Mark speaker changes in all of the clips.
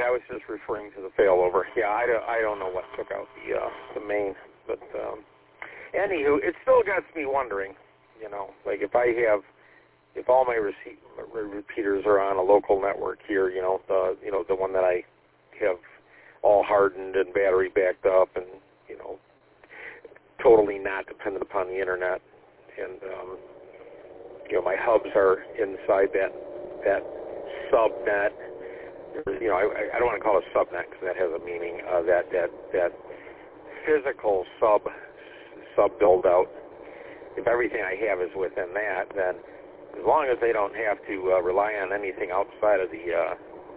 Speaker 1: I was just referring to the failover. Yeah, I don't know what took out the main, but anywho, it still gets me wondering. Like if all my repeaters are on a local network here, the one that I have all hardened and battery backed up, and totally not dependent upon the internet, and my hubs are inside that subnet. I don't want to call it subnet because that has a meaning. That physical sub build out. If everything I have is within that, then as long as they don't have to rely on anything outside of the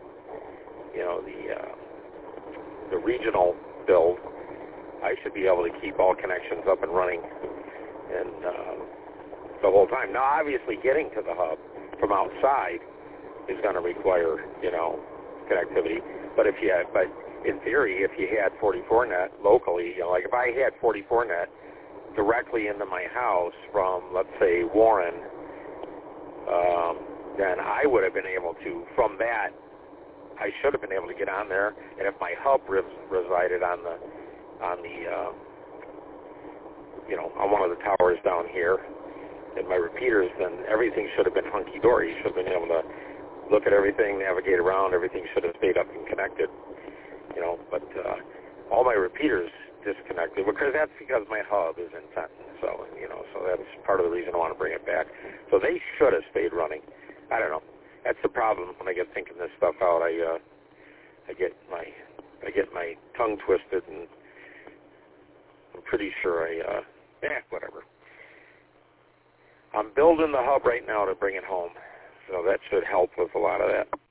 Speaker 1: regional build, I should be able to keep all connections up and running and the whole time. Now, obviously, getting to the hub from outside is going to require connectivity. But in theory, if you had 44net locally, like if I had 44net directly into my house from, let's say, Warren, then I would have been able to, from that, I should have been able to get on there. And if my hub resided on one of the towers down here, and my repeaters, then everything should have been hunky-dory. You should have been able to look at everything, navigate around. Everything should have stayed up and connected, But all my repeaters disconnected that's because my hub is in Fenton. So, so that's part of the reason I want to bring it back. So they should have stayed running. I don't know. That's the problem when I get thinking this stuff out. I get my tongue twisted, and I'm pretty sure whatever. I'm building the hub right now to bring it home, so that should help with a lot of that.